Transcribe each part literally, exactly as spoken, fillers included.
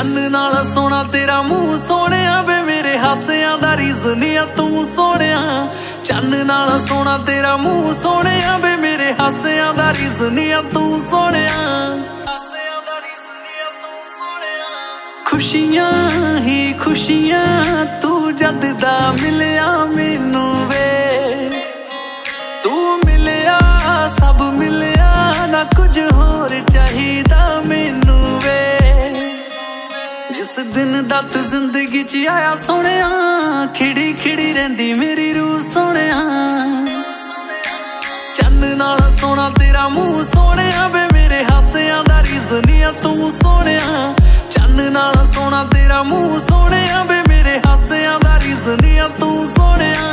चन्न नाल सोना तेरा मुंह सोहणिया वे मेरे हासियां दा रीज़न आ तू सोहणिया। चन्न नाल सोना तेरा मुंह सोहणिया वे मेरे हासियां दा रीज़न आ तू सोहणिया। खुशियां ही खुशियां तू जद दा मिलिया मैनू वे, तू मिलिया सब मिलिया ना कुछ होर चाहिदा मैनू वे। जिस दिन दा तू जिंदगी च आया सोहणिया, खिड़ी खिड़ी रहिंदी मेरी रूह सोहणिया। चन्न नाल सोना तेरा मुंह सोहणिया वे मेरे हासियां दा रीज़न आ तू सोहणिया। चन्न नाल सोना तेरा मुंह सोहणिया वे मेरे हासियां दा रीज़न आ तू सोहणिया।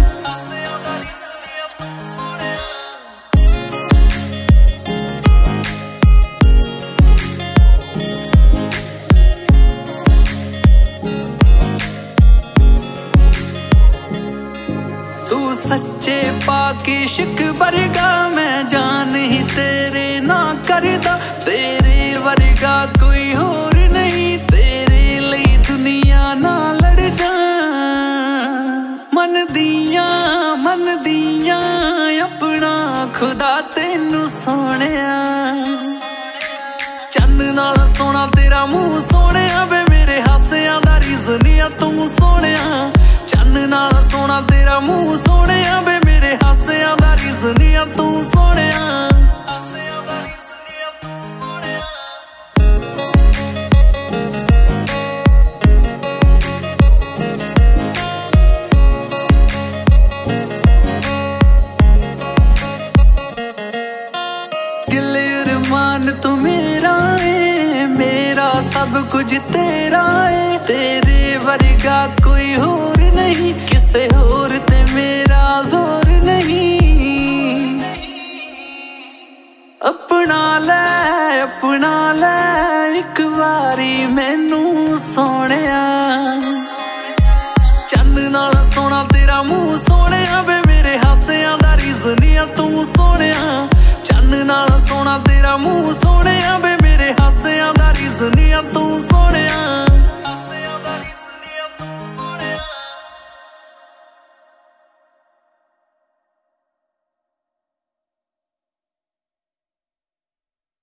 तू सच्चे पाके इश्क वर्गा मैं जान ही तेरे ना करदा। तेरे वर्गा कोई होर नहीं, तेरे लिए दुनिया ना लड़ जा। मन दियां मन दियां अपना खुदा तेनू सोहणिया। चन्न नाल सोना तेरा मुंह सोहणिया वे मेरे हासियां दा रीज़न आ तू सोहणिया। चन्न नाल सोना तेरा मुंह सोहणिया वे मेरे हासियां दा रीज़न आ तू सोहणिया। दिल अरमान तू मेरा है, मेरा सब कुछ तेरा है। तेरे वर्गा कोई होर नहीं, किसे होर ते मेरा जोर नहीं। अपना ले अपना ले एक बारी मैनू सोहणिया। चन्न नाल सोना तेरा मुंह सोहणिया वे मेरे हासियां दा रीज़न आ तू सोहणिया। चन्न नाल सोना तेरा मुंह सोहणिया वे